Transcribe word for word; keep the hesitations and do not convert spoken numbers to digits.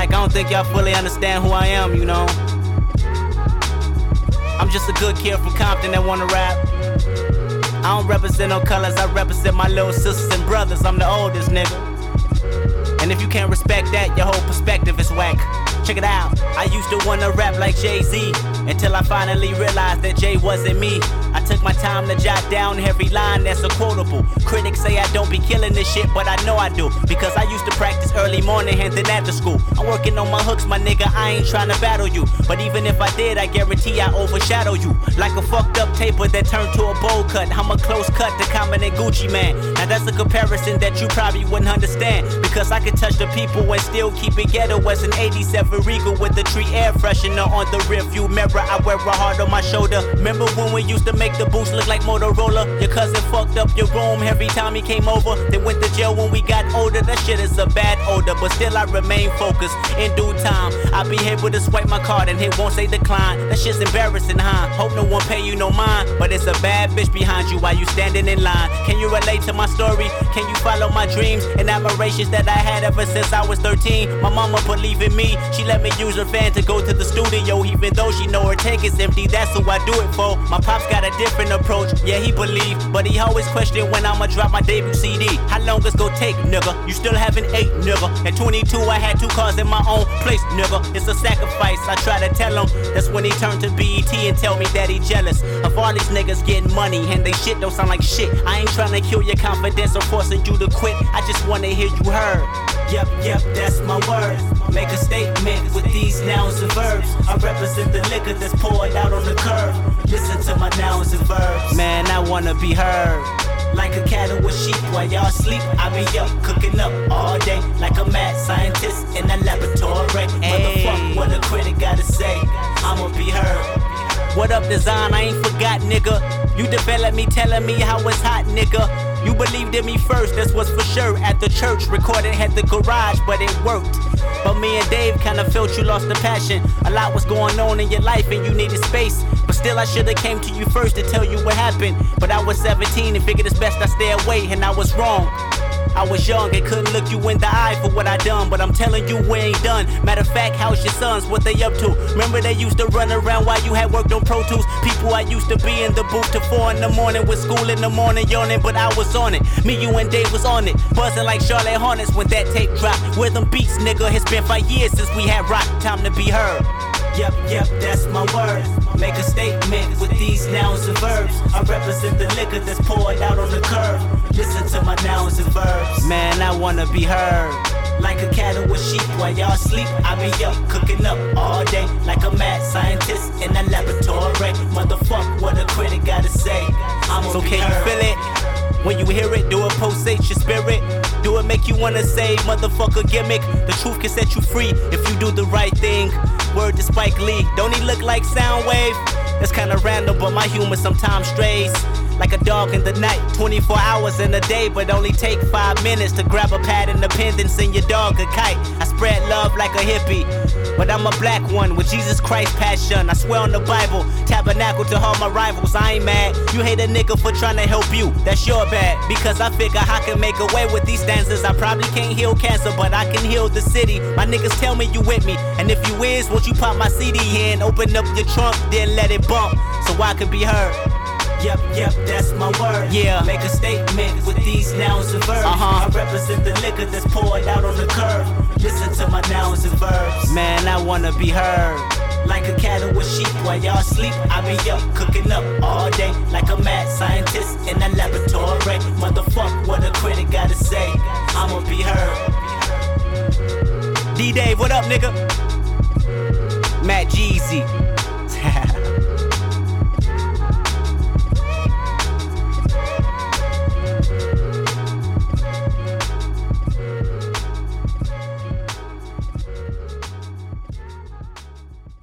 like I don't think y'all fully understand who I am, you know. I'm just a good kid from Compton that wanna rap. I don't represent no colors, I represent my little sisters and brothers. I'm the oldest nigga. And if you can't respect that, your whole perspective is whack. Check it out. I used to wanna rap like Jay-Z, until I finally realized that Jay wasn't me. I took my time to jot down every line that's a quotable. Critics say I don't be killing this shit, but I know I do, because I used to practice early morning and then after school. I'm working on my hooks, my nigga, I ain't tryna battle you. But even if I did, I guarantee I overshadow you. Like a fucked up taper that turned to a bowl cut. I'm a close cut to Common and Gucci Man. Now that's a comparison that you probably wouldn't understand, because I could touch the people and still keep it ghetto as an eighty-seven Regal with the tree air freshener on the rear view mirror. I wear a heart on my shoulder. Remember when we used to make the boots look like Motorola? Your cousin fucked up your room every time he came over. They went to jail when we got older. That shit is a bad odor, but still I remain focused. In due time, I'll be able to swipe my card and it won't say decline. That shit's embarrassing, huh? Hope no one pay you no mind, but it's a bad bitch behind you while you standing in line. Can you relate to my story? Can you follow my dreams and admirations that I had ever since I was thirteen? My mama believed in me. She let me use her van to go to the studio, even though she know her tank is empty. That's who I do it for. My pops got a different approach. Yeah, he believed, but he always questioned when I'ma drop my debut C D. How long it's gonna take, nigga? You still haven't ate, nigga. At twenty-two, I had two cars in my own place, nigga. It's a sacrifice. I try to tell him. That's when he turned to B E T and tell me that he jealous of all these niggas getting money and they shit don't sound like shit. I ain't trying to kill your confidence or forcing you to quit. I just wanna hear you heard. Yep, yep, that's my word. Make a statement with these nouns and verbs. I represent the liquor that's poured out on the curb. Listen to my nouns and verbs. Man, I wanna be heard. Like a cattle with sheep while y'all sleep, I be up cooking up all day. Like a mad scientist in a laboratory. Motherfuck what a critic gotta say, I'ma be heard. What up, design? I ain't forgot, nigga. You developed me telling me how it's hot, nigga. You believed in me first, that's what's for sure. At the church, recorded had the garage, but it worked. But me and Dave kinda felt you lost the passion. A lot was going on in your life and you needed space. But still I should've came to you first to tell you what happened. But I was seventeen and figured it's best I stay away, and I was wrong. I was young and couldn't look you in the eye for what I done, but I'm telling you we ain't done. Matter of fact, how's your sons? What they up to? Remember they used to run around while you had worked on Pro Tools? People I used to be in the booth till four in the morning with school in the morning yawning, but I was on it. Me, you, and Dave was on it, buzzing like Charlotte Hornets when that tape dropped. Where them beats, nigga? It's been five years since we had rock. Time to be heard. Yep, yep, that's my word. Make a statement with these nouns and verbs. I represent the liquor that's poured out on the curb. Listen to my nouns and verbs. Man, I wanna be heard. Like a cattle with sheep while y'all sleep, I be up cooking up all day. Like a mad scientist in a laboratory. Motherfuck what a critic gotta say, I'ma so be can heard. You feel it? When you hear it, do it pulsate your spirit. Do it make you wanna say, motherfucker gimmick. The truth can set you free if you do the right thing. Word to Spike Lee, don't he look like Soundwave? That's kinda random, but my humor sometimes strays. Like a dog in the night, twenty-four hours in a day, but only take five minutes to grab a pad and a pen and send your dog a kite. I spread love like a hippie, but I'm a black one with Jesus Christ passion. I swear on the Bible, tabernacle to all my rivals. I ain't mad, you hate a nigga for trying to help you, that's your bad. Because I figure I can make a way with these stanzas. I probably can't heal cancer, but I can heal the city. My niggas tell me you with me, and if you is, won't you pop my C D in? Open up your trunk, then let it bump, so I can be heard. Yep, yep, that's my word. Yeah. Make a statement with these nouns and verbs. Uh-huh. I represent the liquor that's poured out on the curb. Listen to my nouns and verbs. Man, I wanna be heard. Like a cattle with sheep while y'all sleep, I be up cooking up all day. Like a mad scientist in a laboratory. Motherfuck what a critic gotta say, I'ma be heard. D-Dave, what up, nigga? Matt Jeezy.